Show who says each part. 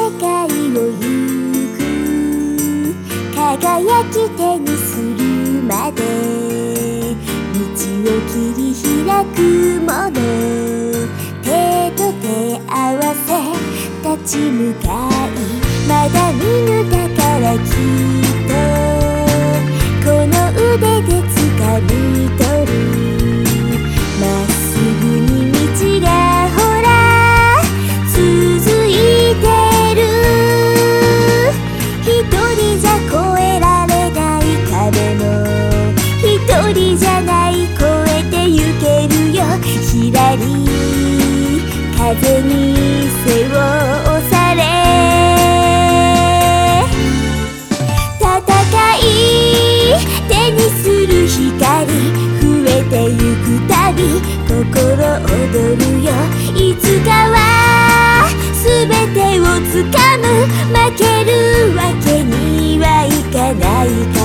Speaker 1: 界を行く輝き手にするまで道を切り開くもの手と手合わせ立ち向かいまだ見ぬ宝きっとこの腕で掴み取るまっすぐに道がほら続いてる一人じゃ越えられない壁も一人じゃない越えてゆけるよひらり風に背を押され戦い手にする光増えてゆくたび心躍るよいつかは全てをつかむ負けるわけにはいかない